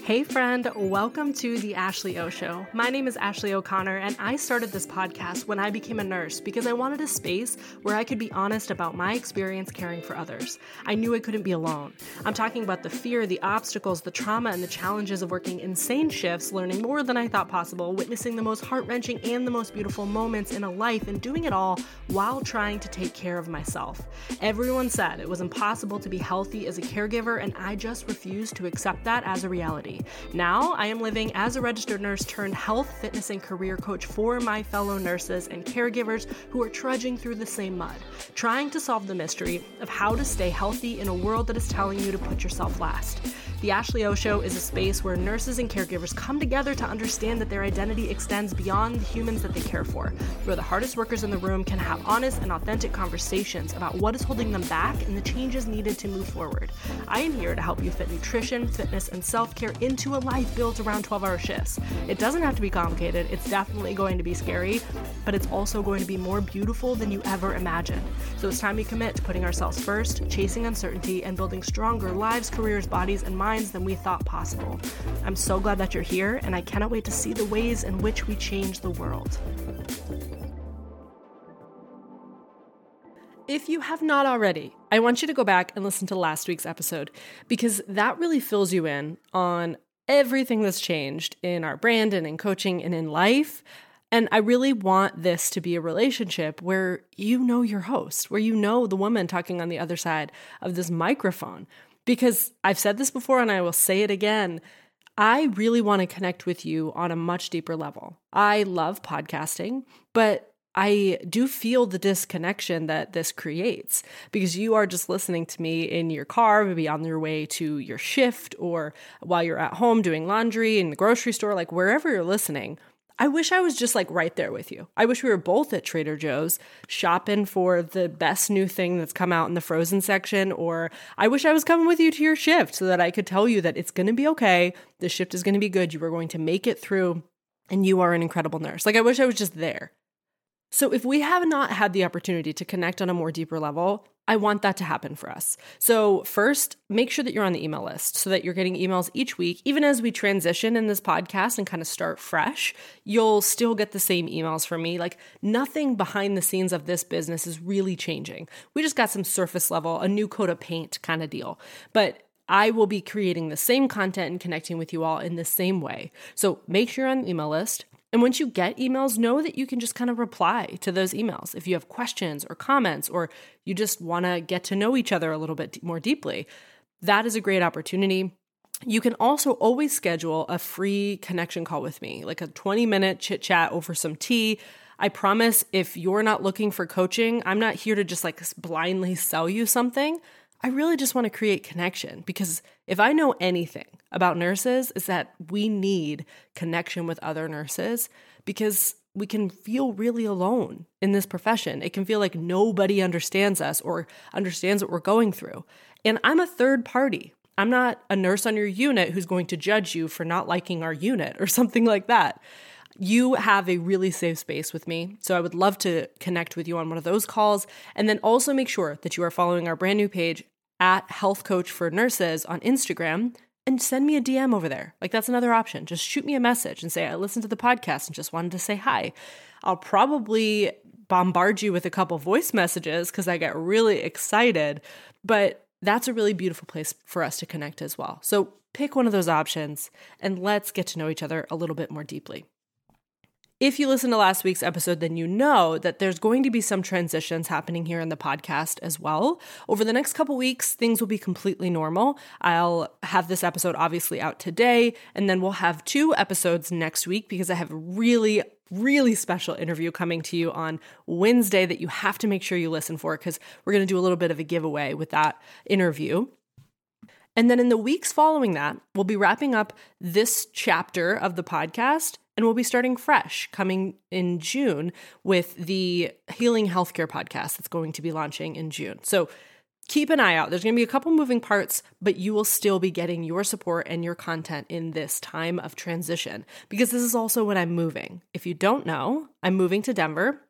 Hey friend, welcome to the Ashley O Show. My name is Ashley O'Connor, and I started this podcast when I became a nurse because I wanted a space where I could be honest about my experience caring for others. I knew I couldn't be alone. I'm talking about the fear, the obstacles, the trauma, and the challenges of working insane shifts, learning more than I thought possible, witnessing the most heart-wrenching and the most beautiful moments in a life, and doing it all while trying to take care of myself. Everyone said it was impossible to be healthy as a caregiver, and I just refused to accept that as a reality. Now, I am living as a registered nurse turned health, fitness, and career coach for my fellow nurses and caregivers who are trudging through the same mud, trying to solve the mystery of how to stay healthy in a world that is telling you to put yourself last. The Ashley O Show is a space where nurses and caregivers come together to understand that their identity extends beyond the humans that they care for, where the hardest workers in the room can have honest and authentic conversations about what is holding them back and the changes needed to move forward. I am here to help you fit nutrition, fitness, and self-care into a life built around 12-hour shifts. It doesn't have to be complicated. It's definitely going to be scary, but it's also going to be more beautiful than you ever imagined. So it's time we commit to putting ourselves first, chasing uncertainty, and building stronger lives, careers, bodies, and minds than we thought possible. I'm so glad that you're here, and I cannot wait to see the ways in which we change the world. If you have not already, I want you to go back and listen to last week's episode because that really fills you in on everything that's changed in our brand and in coaching and in life. And I really want this to be a relationship where you know your host, where you know the woman talking on the other side of this microphone. Because I've said this before and I will say it again, I really want to connect with you on a much deeper level. I love podcasting, but I do feel the disconnection that this creates because you are just listening to me in your car, maybe on your way to your shift or while you're at home doing laundry in the grocery store, like wherever you're listening. I wish I was just like right there with you. I wish we were both at Trader Joe's shopping for the best new thing that's come out in the frozen section, or I wish I was coming with you to your shift so that I could tell you that it's going to be okay. The shift is going to be good. You are going to make it through and you are an incredible nurse. Like I wish I was just there. So if we have not had the opportunity to connect on a more deeper level, I want that to happen for us. So first, make sure that you're on the email list so that you're getting emails each week. Even as we transition in this podcast and kind of start fresh, you'll still get the same emails from me. Like nothing behind the scenes of this business is really changing. We just got some surface level, a new coat of paint kind of deal. But I will be creating the same content and connecting with you all in the same way. So make sure you're on the email list. And once you get emails, know that you can just kind of reply to those emails. If you have questions or comments, or you just want to get to know each other a little bit more deeply, that is a great opportunity. You can also always schedule a free connection call with me, like a 20-minute chit chat over some tea. I promise if you're not looking for coaching, I'm not here to just like blindly sell you something. I really just want to create connection because if I know anything about nurses, is that we need connection with other nurses because we can feel really alone in this profession. It can feel like nobody understands us or understands what we're going through. And I'm a third party. I'm not a nurse on your unit who's going to judge you for not liking our unit or something like that. You have a really safe space with me, so I would love to connect with you on one of those calls. And then also make sure that you are following our brand new page at Health Coach for Nurses on Instagram and send me a DM over there. Like that's another option. Just shoot me a message and say, I listened to the podcast and just wanted to say hi. I'll probably bombard you with a couple voice messages because I get really excited, but that's a really beautiful place for us to connect as well. So pick one of those options and let's get to know each other a little bit more deeply. If you listened to last week's episode, then you know that there's going to be some transitions happening here in the podcast as well. Over the next couple weeks, things will be completely normal. I'll have this episode obviously out today, and then we'll have 2 episodes next week because I have a really special interview coming to you on Wednesday that you have to make sure you listen for because we're going to do a little bit of a giveaway with that interview. And then in the weeks following that, we'll be wrapping up this chapter of the podcast. And we'll be starting fresh coming in June with the Healing Healthcare podcast that's going to be launching in June. So keep an eye out. There's going to be a couple moving parts, but you will still be getting your support and your content in this time of transition because this is also when I'm moving. If you don't know, I'm moving to Denver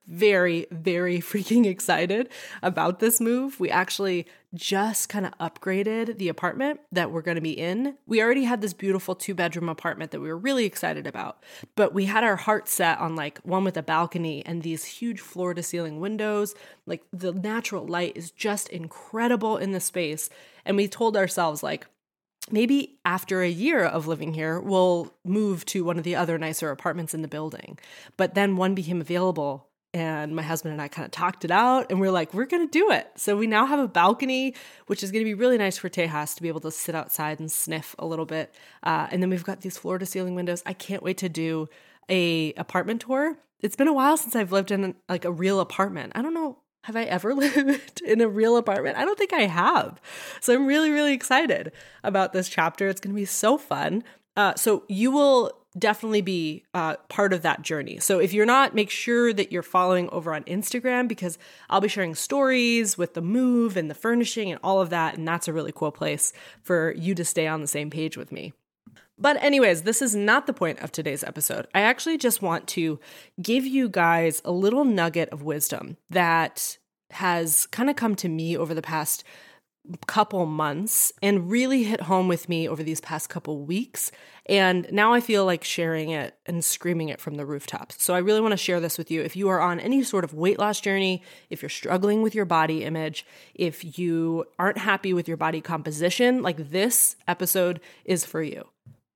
very, very freaking excited about this move. We actually just kind of upgraded the apartment that we're going to be in. We already had this beautiful 2-bedroom apartment that we were really excited about, but we had our heart set on like one with a balcony and these huge floor to ceiling windows. Like the natural light is just incredible in the space. And we told ourselves like, maybe after a year of living here, we'll move to one of the other nicer apartments in the building. But then one became available and my husband and I kind of talked it out and we're like, we're going to do it. So we now have a balcony, which is going to be really nice for Tejas to be able to sit outside and sniff a little bit. And then we've got these floor to ceiling windows. I can't wait to do a apartment tour. It's been a while since I've lived in like a real apartment. I don't know. Have I ever lived in a real apartment? I don't think I have. So I'm really, really excited about this chapter. It's going to be so fun. So you will definitely be part of that journey. So if you're not, make sure that you're following over on Instagram because I'll be sharing stories with the move and the furnishing and all of that. And that's a really cool place for you to stay on the same page with me. But anyways, this is not the point of today's episode. I actually just want to give you guys a little nugget of wisdom that has kind of come to me over the past couple months and really hit home with me over these past couple weeks. And now I feel like sharing it and screaming it from the rooftops. So I really want to share this with you. If you are on any sort of weight loss journey, if you're struggling with your body image, if you aren't happy with your body composition, like this episode is for you.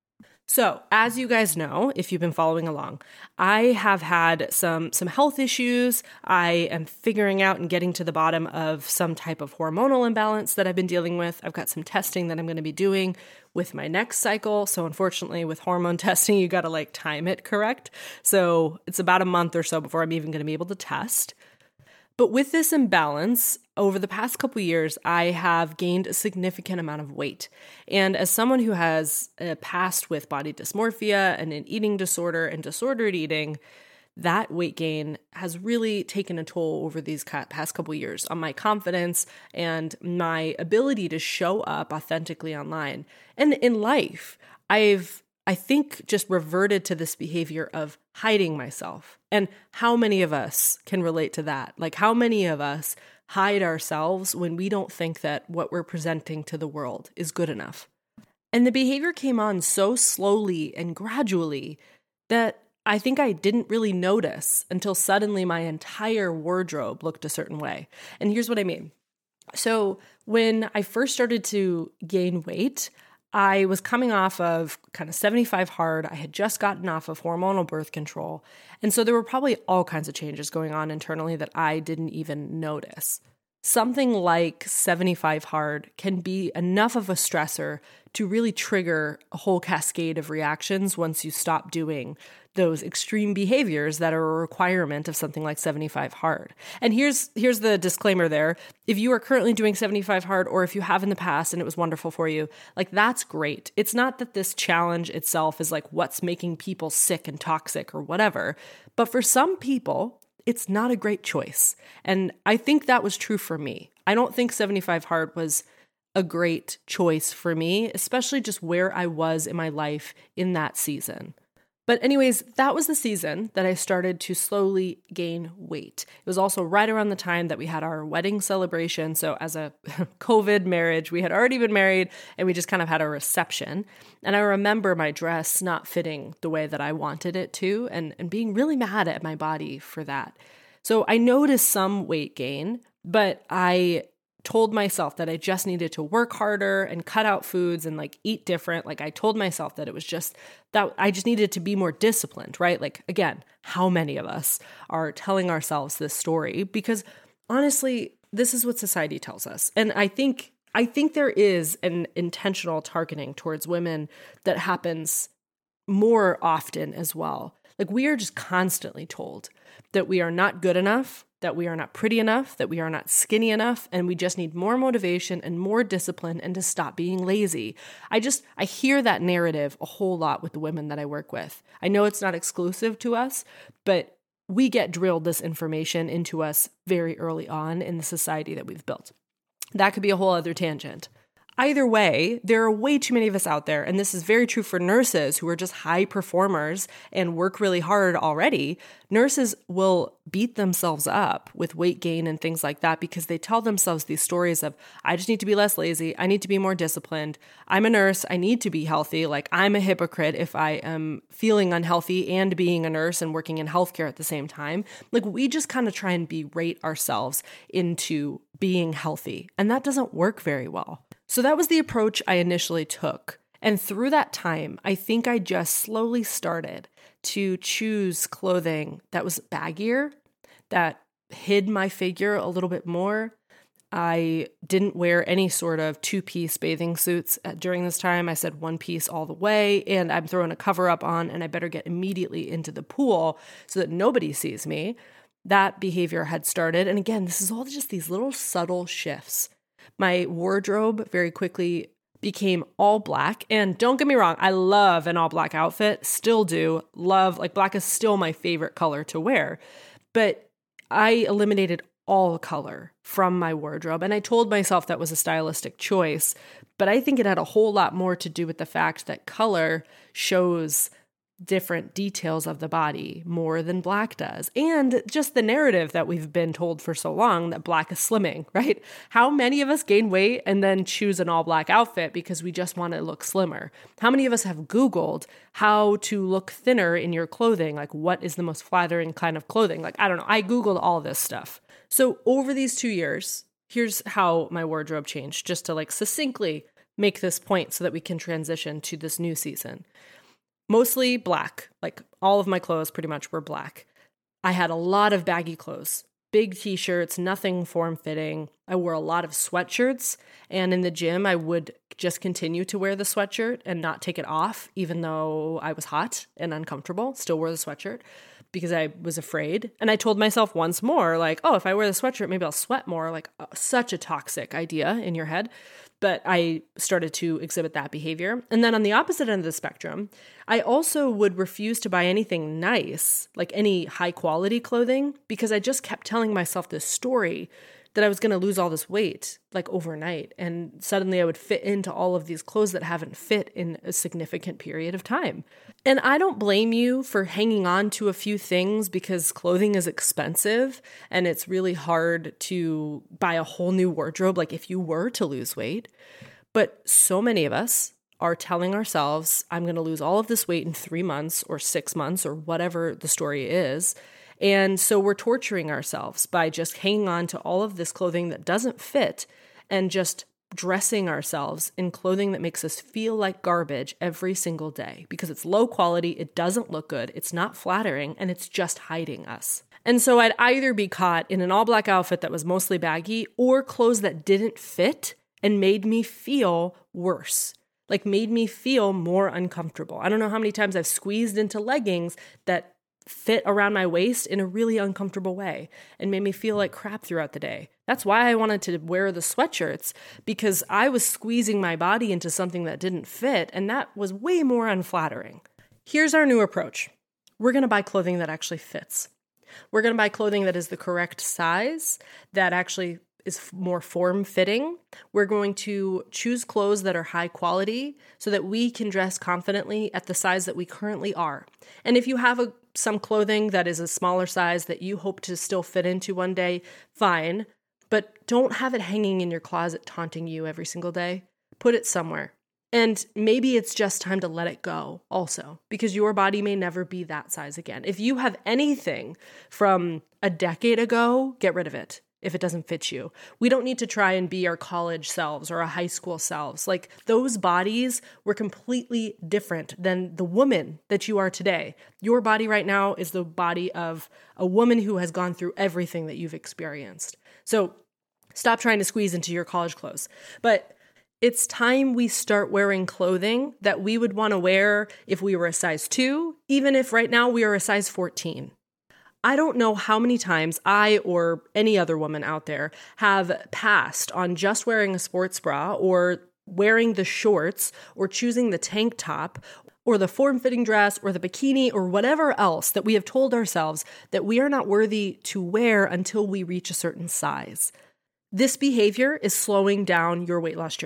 So, as you guys know, if you've been following along, I have had some health issues. I am figuring out and getting to the bottom of some type of hormonal imbalance that I've been dealing with. I've got some testing that I'm going to be doing with my next cycle. So, unfortunately, with hormone testing, you got to like time it correct. So, it's about a month or so before I'm even going to be able to test. But with this imbalance, over the past couple years, I have gained a significant amount of weight. And as someone who has a past with body dysmorphia and an eating disorder and disordered eating, that weight gain has really taken a toll over these past couple years on my confidence and my ability to show up authentically online. And in life, I think just reverted to this behavior of hiding myself. And how many of us can relate to that? Like how many of us hide ourselves when we don't think that what we're presenting to the world is good enough? And the behavior came on so slowly and gradually that I think I didn't really notice until suddenly my entire wardrobe looked a certain way. And here's what I mean. So when I first started to gain weight, I was coming off of kind of 75 hard. I had just gotten off of hormonal birth control. And so there were probably all kinds of changes going on internally that I didn't even notice. Something like 75 hard can be enough of a stressor to really trigger a whole cascade of reactions once you stop doing those extreme behaviors that are a requirement of something like 75 hard. And here's the disclaimer there. If you are currently doing 75 hard, or if you have in the past and it was wonderful for you, like that's great. It's not that this challenge itself is like what's making people sick and toxic or whatever. But for some people, it's not a great choice. And I think that was true for me. I don't think 75 hard was a great choice for me, especially just where I was in my life in that season. But anyways, that was the season that I started to slowly gain weight. It was also right around the time that we had our wedding celebration. So as a COVID marriage, we had already been married and we just kind of had a reception. And I remember my dress not fitting the way that I wanted it to and being really mad at my body for that. So I noticed some weight gain, but I told myself that I just needed to work harder and cut out foods and like eat different. Like I told myself that it was just that I just needed to be more disciplined, right? Like again, how many of us are telling ourselves this story? Because honestly, this is what society tells us. And I think there is an intentional targeting towards women that happens more often as well. Like we are just constantly told that we are not good enough, that we are not pretty enough, that we are not skinny enough, and we just need more motivation and more discipline and to stop being lazy. I hear that narrative a whole lot with the women that I work with. I know it's not exclusive to us, but we get drilled this information into us very early on in the society that we've built. That could be a whole other tangent. Either way, there are way too many of us out there, and this is very true for nurses who are just high performers and work really hard already. Nurses will beat themselves up with weight gain and things like that because they tell themselves these stories of, I just need to be less lazy. I need to be more disciplined. I'm a nurse. I need to be healthy. Like, I'm a hypocrite if I am feeling unhealthy and being a nurse and working in healthcare at the same time. Like, we just kind of try and berate ourselves into being healthy, and that doesn't work very well. So that was the approach I initially took. And through that time, I think I just slowly started to choose clothing that was baggier, that hid my figure a little bit more. I didn't wear any sort of two-piece bathing suits during this time. I said one piece all the way, and I'm throwing a cover up on, and I better get immediately into the pool so that nobody sees me. That behavior had started. And again, this is all just these little subtle shifts. My wardrobe very quickly became all black. And don't get me wrong, I love an all black outfit, still do. Love, like, black is still my favorite color to wear. But I eliminated all color from my wardrobe. And I told myself that was a stylistic choice. But I think it had a whole lot more to do with the fact that color shows different details of the body more than black does. And just the narrative that we've been told for so long that black is slimming, right? How many of us gain weight and then choose an all black outfit because we just want to look slimmer? How many of us have Googled how to look thinner in your clothing? Like, what is the most flattering kind of clothing? Like, I don't know. I Googled all this stuff. So over these 2 years, here's how my wardrobe changed, just to like succinctly make this point so that we can transition to this new season. Mostly black, like all of my clothes pretty much were black. I had a lot of baggy clothes, big t-shirts, nothing form-fitting. I wore a lot of sweatshirts, and in the gym, I would just continue to wear the sweatshirt and not take it off, even though I was hot and uncomfortable, still wore the sweatshirt because I was afraid. And I told myself once more, like, oh, if I wear the sweatshirt, maybe I'll sweat more. Like, such a toxic idea in your head. But I started to exhibit that behavior. And then on the opposite end of the spectrum, I also would refuse to buy anything nice, like any high quality clothing, because I just kept telling myself this story that I was going to lose all this weight like overnight. And suddenly I would fit into all of these clothes that haven't fit in a significant period of time. And I don't blame you for hanging on to a few things because clothing is expensive and it's really hard to buy a whole new wardrobe, like if you were to lose weight. But so many of us are telling ourselves, I'm going to lose all of this weight in 3 months or 6 months or whatever the story is. And so we're torturing ourselves by just hanging on to all of this clothing that doesn't fit and just dressing ourselves in clothing that makes us feel like garbage every single day because it's low quality, it doesn't look good, it's not flattering, and it's just hiding us. And so I'd either be caught in an all black outfit that was mostly baggy or clothes that didn't fit and made me feel worse. Like made me feel more uncomfortable. I don't know how many times I've squeezed into leggings that fit around my waist in a really uncomfortable way and made me feel like crap throughout the day. That's why I wanted to wear the sweatshirts, because I was squeezing my body into something that didn't fit, and that was way more unflattering. Here's our new approach. We're going to buy clothing that actually fits. We're going to buy clothing that is the correct size, that actually is more form-fitting. We're going to choose clothes that are high quality so that we can dress confidently at the size that we currently are. And if you have some clothing that is a smaller size that you hope to still fit into one day, fine. But don't have it hanging in your closet taunting you every single day. Put it somewhere. And maybe it's just time to let it go also, because your body may never be that size again. If you have anything from a decade ago, get rid of it if it doesn't fit you. We don't need to try and be our college selves or our high school selves. Like, those bodies were completely different than the woman that you are today. Your body right now is the body of a woman who has gone through everything that you've experienced. So stop trying to squeeze into your college clothes. But it's time we start wearing clothing that we would want to wear if we were a size 2, even if right now we are a size 14. I don't know how many times I or any other woman out there have passed on just wearing a sports bra or wearing the shorts or choosing the tank top or the form-fitting dress or the bikini or whatever else that we have told ourselves that we are not worthy to wear until we reach a certain size. This behavior is slowing down your weight loss journey.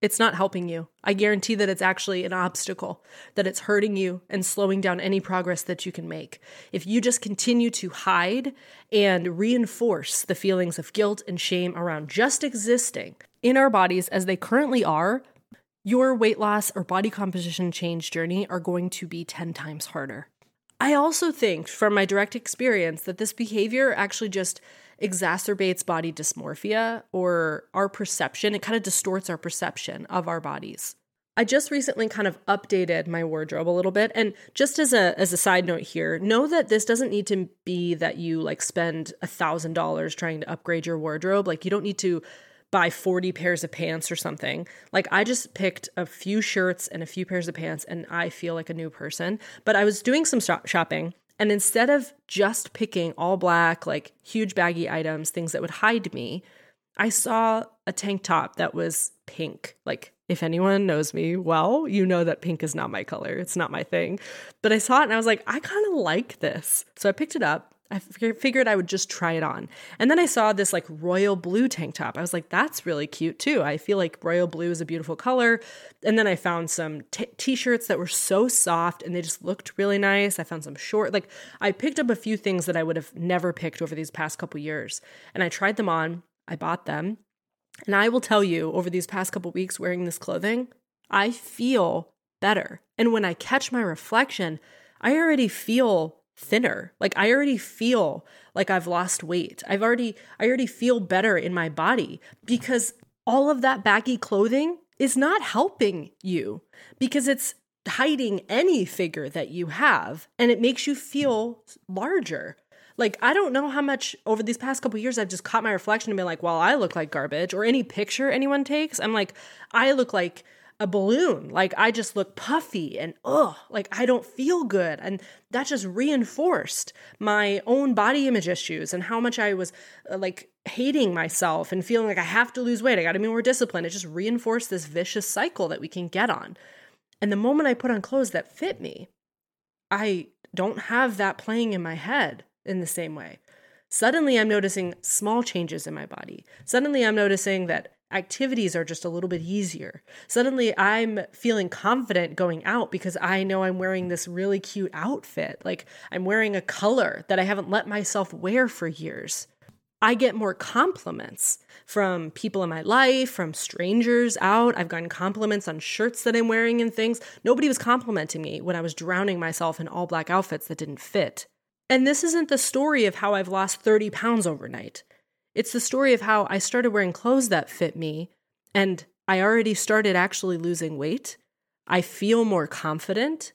It's not helping you. I guarantee that it's actually an obstacle, that it's hurting you and slowing down any progress that you can make. If you just continue to hide and reinforce the feelings of guilt and shame around just existing in our bodies as they currently are, your weight loss or body composition change journey are going to be 10 times harder. I also think from my direct experience that this behavior actually just exacerbates body dysmorphia or our perception. It kind of distorts our perception of our bodies. I just recently kind of updated my wardrobe a little bit. And just as a side note here, know that this doesn't need to be that you like spend $1,000 trying to upgrade your wardrobe. Like you don't need to buy 40 pairs of pants or something. Like I just picked a few shirts and a few pairs of pants and I feel like a new person. But I was doing some shopping. And instead of just picking all black, like huge baggy items, things that would hide me, I saw a tank top that was pink. Like if anyone knows me well, you know that pink is not my color. It's not my thing. But I saw it and I was like, I kind of like this. So I picked it up. I figured I would just try it on. And then I saw this like royal blue tank top. I was like, that's really cute too. I feel like royal blue is a beautiful color. And then I found some t-shirts that were so soft and they just looked really nice. I found some short, like I picked up a few things that I would have never picked over these past couple years. And I tried them on. I bought them. And I will tell you, over these past couple weeks wearing this clothing, I feel better. And when I catch my reflection, I already feel thinner. Like I already feel like I've lost weight. I already feel better in my body because all of that baggy clothing is not helping you because it's hiding any figure that you have and it makes you feel larger. Like, I don't know how much over these past couple of years I've just caught my reflection and been like, well, I look like garbage, or any picture anyone takes. I'm like, I look like a balloon. Like I just look puffy and like I don't feel good. And that just reinforced my own body image issues and how much I was like hating myself and feeling like I have to lose weight. I got to be more disciplined. It just reinforced this vicious cycle that we can get on. And the moment I put on clothes that fit me, I don't have that playing in my head in the same way. Suddenly I'm noticing small changes in my body. Suddenly I'm noticing that activities are just a little bit easier. Suddenly I'm feeling confident going out because I know I'm wearing this really cute outfit. Like I'm wearing a color that I haven't let myself wear for years. I get more compliments from people in my life, from strangers out. I've gotten compliments on shirts that I'm wearing and things. Nobody was complimenting me when I was drowning myself in all black outfits that didn't fit. And this isn't the story of how I've lost 30 pounds overnight. It's the story of how I started wearing clothes that fit me, and I already started actually losing weight. I feel more confident.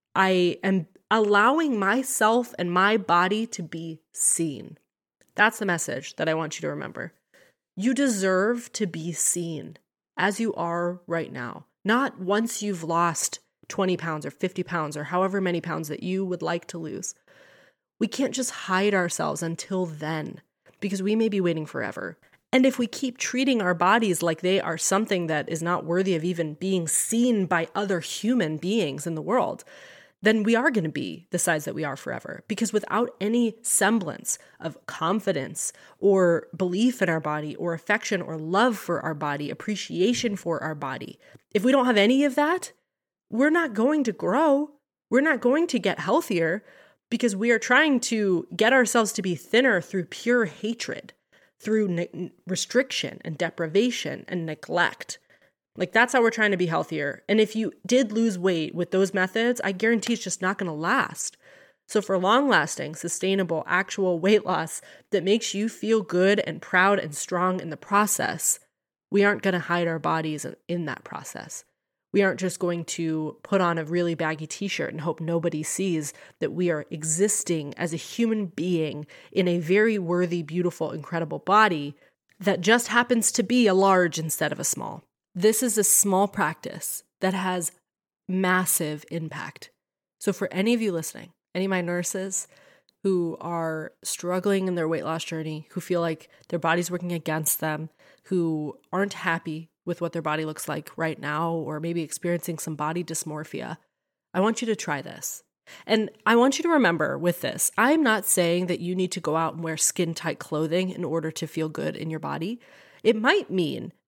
I am allowing myself and my body to be seen. That's the message that I want you to remember. You deserve to be seen as you are right now, not once you've lost 20 pounds or 50 pounds or however many pounds that you would like to lose. We can't just hide ourselves until then, because we may be waiting forever. And if we keep treating our bodies like they are something that is not worthy of even being seen by other human beings in the world, then we are going to be the size that we are forever. Because without any semblance of confidence or belief in our body or affection or love for our body, appreciation for our body, if we don't have any of that, we're not going to grow. We're not going to get healthier. Because we are trying to get ourselves to be thinner through pure hatred, through restriction and deprivation and neglect. Like that's how we're trying to be healthier. And if you did lose weight with those methods, I guarantee it's just not going to last. So for long-lasting, sustainable, actual weight loss that makes you feel good and proud and strong in the process, we aren't going to hide our bodies in that process. We aren't just going to put on a really baggy t-shirt and hope nobody sees that we are existing as a human being in a very worthy, beautiful, incredible body that just happens to be a large instead of a small. This is a small practice that has massive impact. So for any of you listening, any of my nurses who are struggling in their weight loss journey, who feel like their body's working against them, who aren't happy with what their body looks like right now, or maybe experiencing some body dysmorphia, I want you to try this. And I want you to remember with this, I'm not saying that you need to go out and wear skin-tight clothing in order to feel good in your body. It might mean that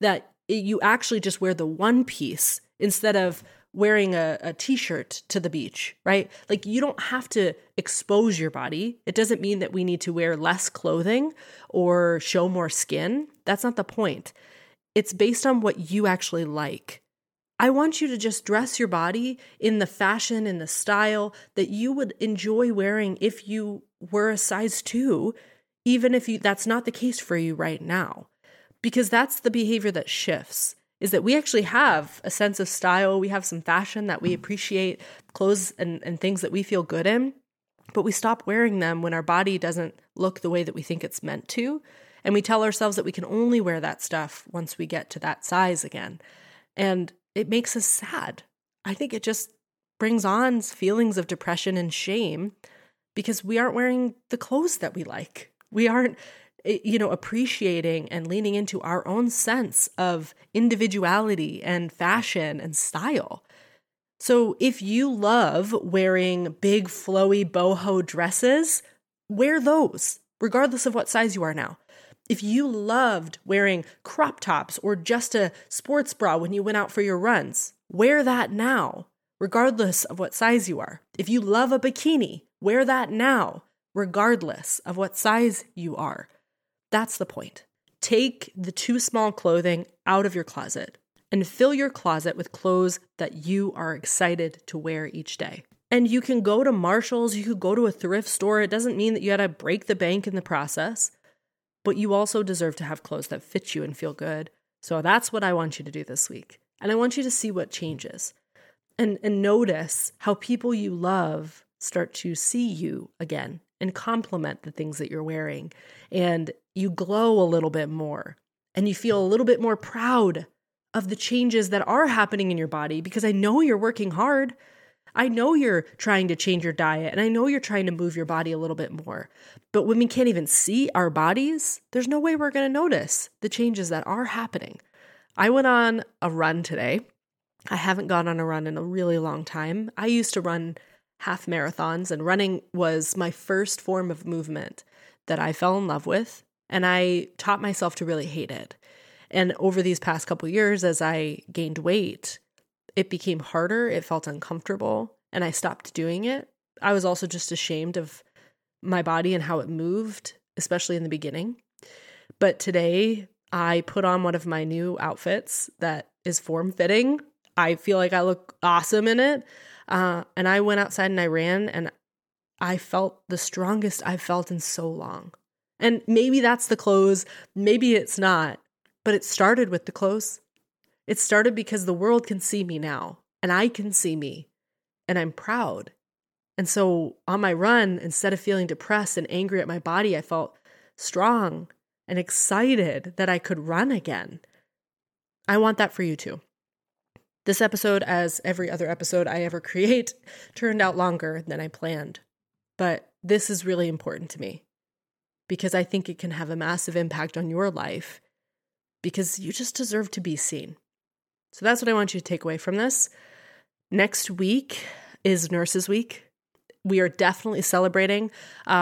you actually just wear the one piece instead of wearing a t-shirt to the beach, right? Like, you don't have to expose your body. It doesn't mean that we need to wear less clothing or show more skin. That's not the point. It's based on what you actually like. I want you to just dress your body in the fashion and the style that you would enjoy wearing if you were a size 2, even if that's not the case for you right now. Because that's the behavior that shifts, is that we actually have a sense of style. We have some fashion that we appreciate, clothes and things that we feel good in, but we stop wearing them when our body doesn't look the way that we think it's meant to. And we tell ourselves that we can only wear that stuff once we get to that size again. And it makes us sad. I think it just brings on feelings of depression and shame because we aren't wearing the clothes that we like. We aren't appreciating and leaning into our own sense of individuality and fashion and style. So if you love wearing big, flowy boho dresses, wear those, regardless of what size you are now. If you loved wearing crop tops or just a sports bra when you went out for your runs, wear that now, regardless of what size you are. If you love a bikini, wear that now, regardless of what size you are. That's the point. Take the too small clothing out of your closet and fill your closet with clothes that you are excited to wear each day. And you can go to Marshall's, you could go to a thrift store. It doesn't mean that you got to break the bank in the process, but you also deserve to have clothes that fit you and feel good. So that's what I want you to do this week. And I want you to see what changes and notice how people you love start to see you again and compliment the things that you're wearing. And you glow a little bit more and you feel a little bit more proud of the changes that are happening in your body, because I know you're working hard. I know you're trying to change your diet and I know you're trying to move your body a little bit more. But when we can't even see our bodies, there's no way we're going to notice the changes that are happening. I went on a run today. I haven't gone on a run in a really long time. I used to run half marathons, and running was my first form of movement that I fell in love with, and I taught myself to really hate it. And over these past couple of years, as I gained weight, it became harder, it felt uncomfortable, and I stopped doing it. I was also just ashamed of my body and how it moved, especially in the beginning. But today, I put on one of my new outfits that is form-fitting. I feel like I look awesome in it. And I went outside and I ran, and I felt the strongest I've felt in so long. And maybe that's the clothes, maybe it's not, but it started with the clothes. It started because the world can see me now, and I can see me, and I'm proud. And so on my run, instead of feeling depressed and angry at my body, I felt strong and excited that I could run again. I want that for you too. This episode, as every other episode I ever create, turned out longer than I planned. But this is really important to me because I think it can have a massive impact on your life because you just deserve to be seen. So that's what I want you to take away from this. Next week is Nurses Week. We are definitely celebrating.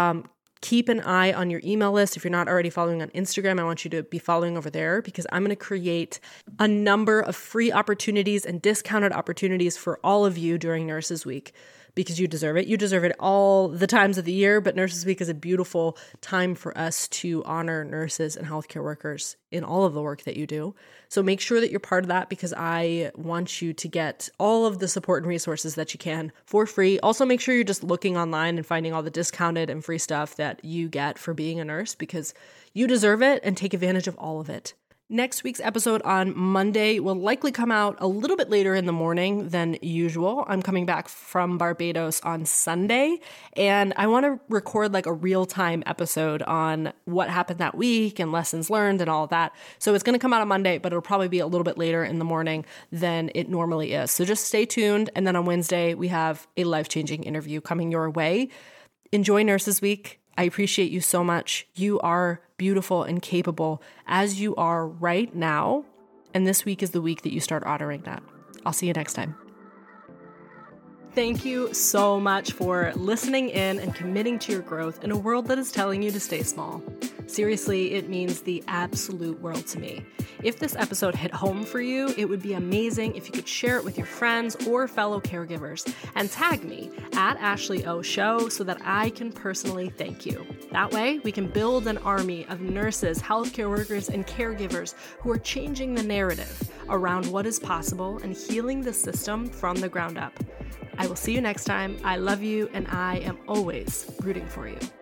Keep an eye on your email list. If you're not already following on Instagram, I want you to be following over there because I'm going to create a number of free opportunities and discounted opportunities for all of you during Nurses Week because you deserve it. You deserve it all the times of the year, but Nurses Week is a beautiful time for us to honor nurses and healthcare workers in all of the work that you do. So make sure that you're part of that because I want you to get all of the support and resources that you can for free. Also, make sure you're just looking online and finding all the discounted and free stuff that you get for being a nurse because you deserve it and take advantage of all of it. Next week's episode on Monday will likely come out a little bit later in the morning than usual. I'm coming back from Barbados on Sunday, and I want to record like a real-time episode on what happened that week and lessons learned and all of that. So it's going to come out on Monday, but it'll probably be a little bit later in the morning than it normally is. So just stay tuned, and then on Wednesday, we have a life-changing interview coming your way. Enjoy Nurses Week. I appreciate you so much. You are beautiful and capable as you are right now. And this week is the week that you start honoring that. I'll see you next time. Thank you so much for listening in and committing to your growth in a world that is telling you to stay small. Seriously, it means the absolute world to me. If this episode hit home for you, it would be amazing if you could share it with your friends or fellow caregivers and tag me at Ashley O Show so that I can personally thank you. That way, we can build an army of nurses, healthcare workers, and caregivers who are changing the narrative around what is possible and healing the system from the ground up. I will see you next time. I love you, and I am always rooting for you.